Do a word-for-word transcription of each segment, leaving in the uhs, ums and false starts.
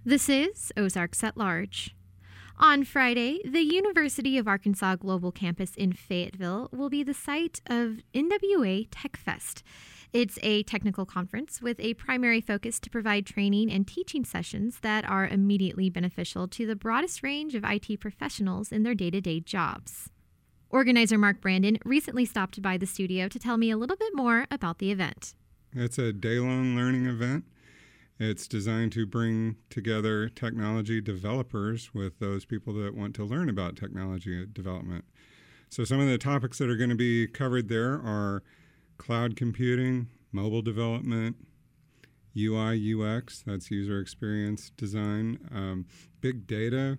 This is Ozarks at Large. On Friday, the University of Arkansas Global Campus in Fayetteville will be the site of N W A Tech Fest. It's a technical conference with a primary focus to provide training and teaching sessions that are immediately beneficial to the broadest range of I T professionals in their day-to-day jobs. Organizer Mark Brandon recently stopped by the studio to tell me a little bit more about the event. It's a day-long learning event. It's designed to bring together technology developers with those people that want to learn about technology development. So some of the topics that are going to be covered there are cloud computing, mobile development, U I U X, that's user experience design, um, big data,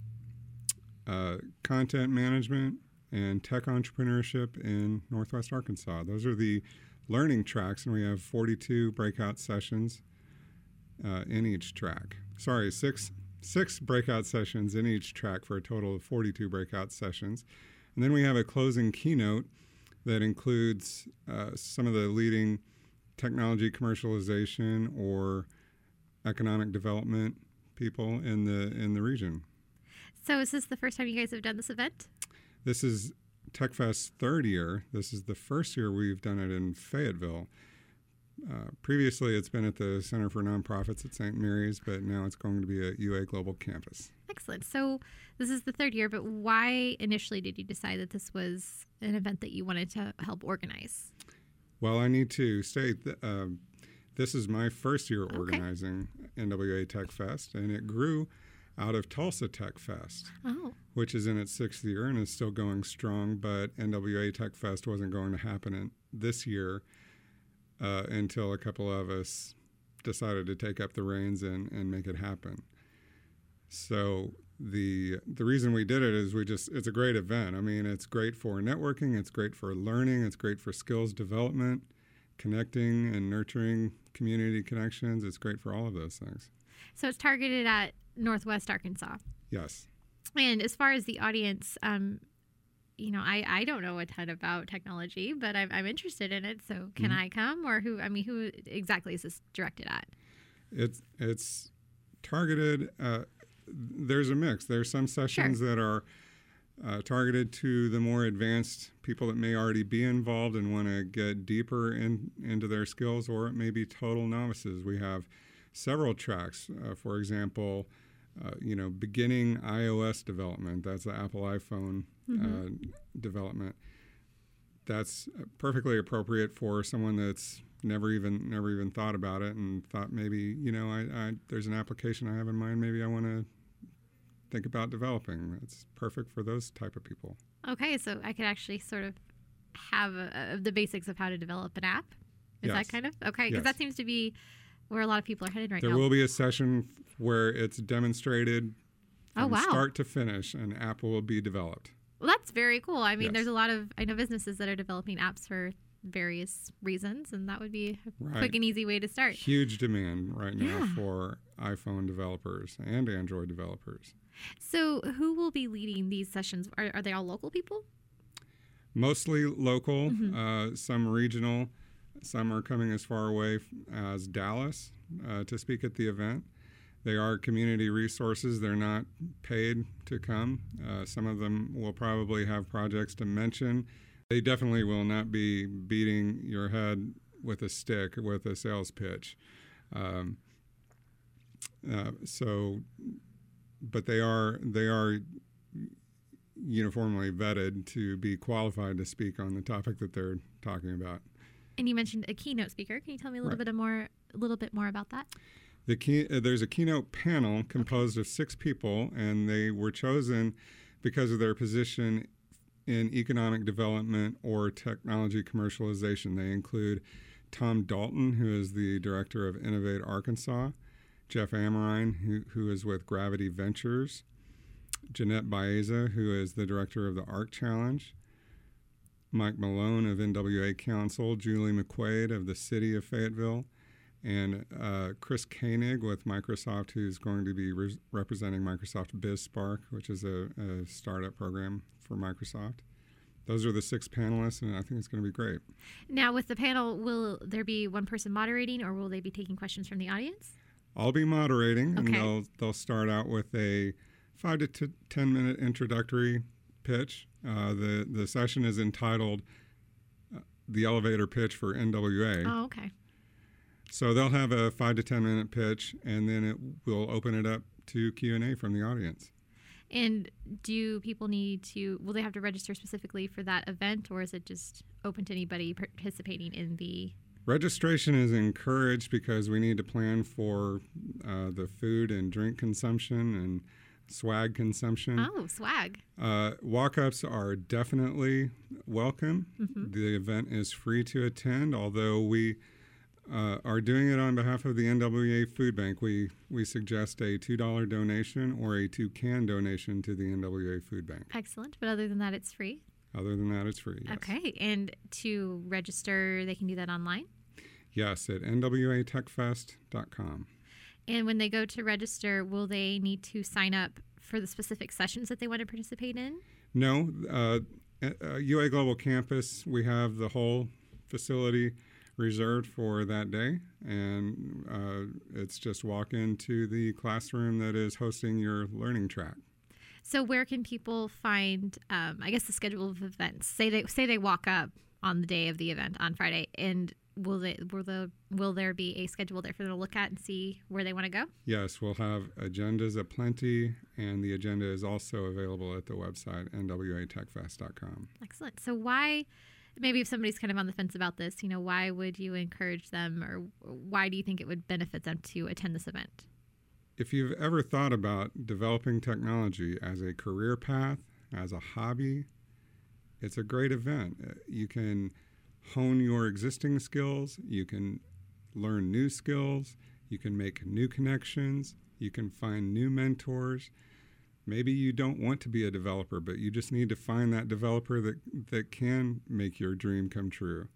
uh, content management, and tech entrepreneurship in Northwest Arkansas. Those are the learning tracks, and we have forty-two breakout sessions Uh, in each track. Sorry, six six breakout sessions in each track for a total of forty-two breakout sessions. And then we have a closing keynote that includes uh, some of the leading technology commercialization or economic development people in the in the region. So is this the first time you guys have done this event? This is TechFest's third year. This is the first year we've done it in Fayetteville. Uh, previously, it's been at the Center for Nonprofits at Saint Mary's, but now it's going to be at U A Global Campus. Excellent. So this is the third year, but why initially did you decide that this was an event that you wanted to help organize? Well, I need to state that uh, this is my first year Okay. organizing N W A Tech Fest, and it grew out of Tulsa Tech Fest, Oh, which is in its sixth year and is still going strong, but N W A Tech Fest wasn't going to happen in this year. Uh, until a couple of us decided to take up the reins and, and make it happen. So the the reason we did it is we just it's a great event. I mean, it's great for networking, it's great for learning, it's great for skills development, connecting and nurturing community connections. It's great for all of those things. so it's targeted at Northwest Arkansas. Yes. And as far as the audience, um, you know, I, I don't know a ton about technology, but I'm, I'm interested in it. So can Mhm. I come, or who? I mean, who exactly is this directed at? It's it's targeted. Uh, there's a mix. There's some sessions that are uh, targeted to the more advanced people that may already be involved and want to get deeper in, into their skills, or it may be total novices. We have several tracks. Uh, for example, uh, you know, beginning iOS development. That's the Apple iPhone Mm-hmm. uh, development. That's perfectly appropriate for someone that's never even never even thought about it and thought maybe, you know, I, I there's an application I have in mind. Maybe I want to think about developing. It's perfect for those type of people. Okay, so I could actually sort of have a, a, the basics of how to develop an app. Is Yes. that kind of okay? Because Yes. that seems to be where a lot of people are headed right There now. will be a session where it's demonstrated Oh, from wow. start to finish. An app will be developed. Well, that's very cool. I mean, Yes. there's a lot of I know businesses that are developing apps for various reasons, and that would be a Right. quick and easy way to start. Huge demand right now Yeah. for iPhone developers and Android developers. So, who will be leading these sessions? Are, are they all local people? Mostly local, Mhm. uh, some regional. Some are coming as far away f- as Dallas uh, to speak at the event. They are community resources. They're not paid to come. Uh, some of them will probably have projects to mention. They definitely will not be beating your head with a stick with a sales pitch. Um, uh, so, but they are they are uniformly vetted to be qualified to speak on the topic that they're talking about. And you mentioned a keynote speaker. Can you tell me a little Right. bit more, a little bit more about that? The key, uh, there's a keynote panel composed of six people, and they were chosen because of their position in economic development or technology commercialization. They include Tom Dalton, who is the director of Innovate Arkansas, Jeff Amrine, who, who is with Gravity Ventures, Jeanette Baeza, who is the director of the ARC Challenge, Mike Malone of N W A Council, Julie McQuaid of the City of Fayetteville, and uh, Chris Koenig with Microsoft, who's going to be re- representing Microsoft BizSpark, which is a, a startup program for Microsoft. Those are the six panelists, and I think it's going to be great. Now, with the panel, will there be one person moderating, or will they be taking questions from the audience? I'll be moderating, Okay. and they'll they'll start out with a five to t- ten minute introductory pitch. Uh, the the session is entitled uh, "The Elevator Pitch for N W A." Oh, okay. So they'll have a five to ten minute pitch, and then it will open it up to Q and A from the audience. And do people need to, will they have to register specifically for that event, or is it just open to anybody participating in the... Registration is encouraged because we need to plan for uh, the food and drink consumption and swag consumption. Oh, swag. Uh, walk-ups are definitely welcome. Mm-hmm. The event is free to attend, although we uh, are doing it on behalf of the N W A Food Bank. We we suggest a two dollars donation or a two-can donation to the N W A Food Bank. Excellent. But other than that, it's free? Other than that, it's free, yes. Okay. And to register, they can do that online? Yes, at N W A tech fest dot com. And when they go to register, will they need to sign up for the specific sessions that they want to participate in? No. Uh, uh, U A Global Campus, we have the whole facility reserved for that day, and uh, it's just walk into the classroom that is hosting your learning track. So where can people find, um, I guess, the schedule of events? Say they say they walk up on the day of the event on Friday, and will they will the will there be a schedule there for them to look at and see where they want to go? Yes, we'll have agendas aplenty, and the agenda is also available at the website N W A tech fest dot com. Excellent. So why, maybe if somebody's kind of on the fence about this, you know, why would you encourage them, or why do you think it would benefit them to attend this event? If you've ever thought about developing technology as a career path, as a hobby, it's a great event. You can hone your existing skills, you can learn new skills, you can make new connections, you can find new mentors. Maybe you don't want to be a developer, but you just need to find that developer that, that can make your dream come true.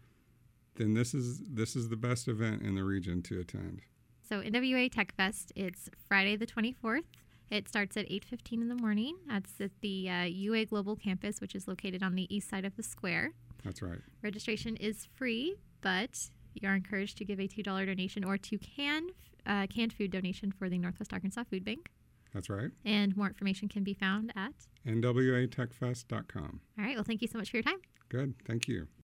Then this is this is the best event in the region to attend. So N W A Tech Fest, it's Friday the twenty-fourth. It starts at eight fifteen in the morning. That's at the uh, U A Global Campus, which is located on the east side of the square. That's right. Registration is free, but you are encouraged to give a two dollars donation or two can, uh, canned food donation for the Northwest Arkansas Food Bank. That's right. And more information can be found at N W A tech fest dot com. All right. Well, thank you so much for your time. Good. Thank you.